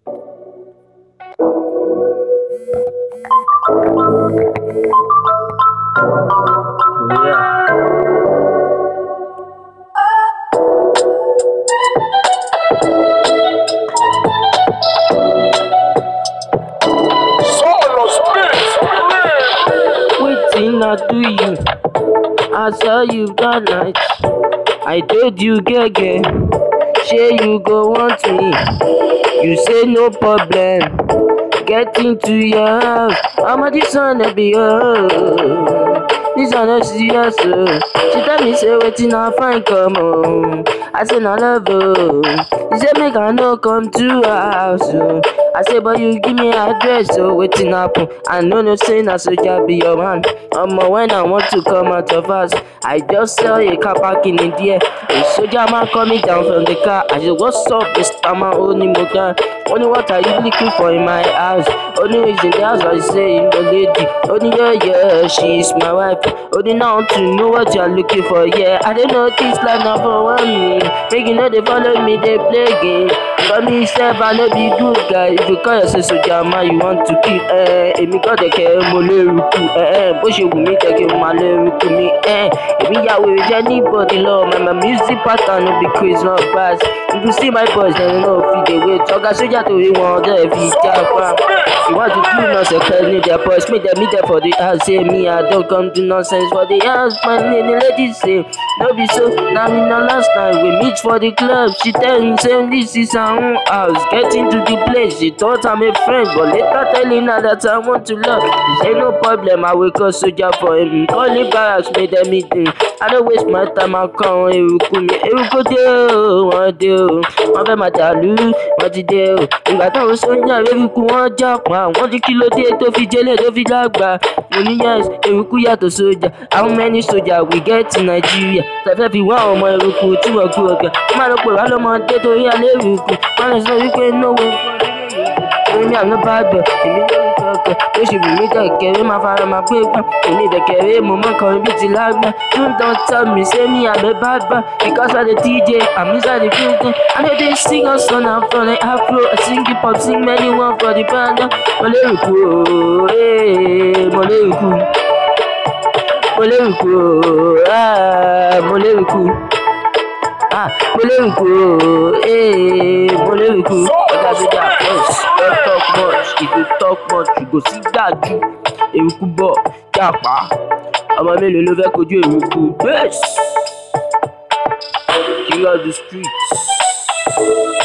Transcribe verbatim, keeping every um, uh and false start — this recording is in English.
Oh yeah. Solo spirits, Waiting I do you. I saw you that night. I told you, girl, girl. Say you go want me. You say no problem. Get into your house. I'm a this one to be oh. This one no serious oh. She tell me say waiting I find come home. I say no love oh. She say make I no come to her house oh. I say but you give me address oh. Waiting happen. I know no say na soldier be your man. Omo when I want to come out of house, I just saw a car parking in the air. A soldier man coming down from the car. I said what's up Mister Man Oni Moga? Only what are you looking for in my house? Only is in the house I say the lady. Only yeah yeah she's my wife. Only now to know what you're looking for. Yeah I don't know this life now for one me. Make you know they follow me they play game. For me self I know be good guy. If you call yourself soldier man you want to kill. Eh èmi kọ́ dẹ̀ kẹ́ mo lérúkú. Eh bó ṣe wù mí jẹ́ kí n máa lérúkú mi. Eh èmi yà wèrè jẹ́ anybody lọ. My my music pattern no be crazy not fast. If you see my boys then you know fit dey wait. Ọ̀gá sójà torí wọn dẹ̀ fi já pa. You want to do nonsense cause need their boys. Make them meet them for the house. Say me I don't come do nonsense for the house. My lady lady say no be so. Now me na last time we meet for the club. She tell me say this is her own house. Get into the place. She thought I'm a friend but later telling her that I want to love. She say no problem I will call soldier for him. Call the barracks make them meet him. I don't waste my time I come eruku mi. Eruku dé o, wọ́n dé o. Wọ́n fẹ́ máa dàlú, wọ́n ti dé o. Ìgbà táwọn sójà eruku wọ́n jà pa. Wọ́n ti kí ló dé tó fi jẹ́lẹ̀ tó fi dàgbà. Mo ní yes, eruku yàtọ̀ sójà. How many soldiers we get in Nigeria? Tẹ̀fẹ́ fi wá ọmọ eruku tí wọ́n kú ọ̀gá. Wọ́n máa lọ pè wá lọ́mọdé torí alẹ́ eruku. Wọ́n lè sọ wípé no way. Èmi àná bá gbẹ̀, èmi ló ń kọ̀ọ̀kan. Ó ṣe wù mí kẹ̀kẹ́rẹ́ máa fara máa pé gbọ́n. Èmi ìdẹ̀kẹ̀rẹ́ mo mọ̀ kan bí ti lágbá. Don't don't tell me say me I'm a bad boy. Because I'm the D J, I'm inside the building. I know they sing a song I'm from the Afro. I sing hip hop, sing many one for the band. Mo lérúkú o, eh, mo lérúkú. Mo lérúkú o, ah, mo lérúkú. Ah, mo lérúkú o, eh, mo lérúkú. Ọ̀gá sójà first, don't talk much. If you talk much, you go see gbàjú. Eruku bọ̀, jàpá. Ọmọ mélòó ló fẹ́ kojú eruku? Yes! King of the streets.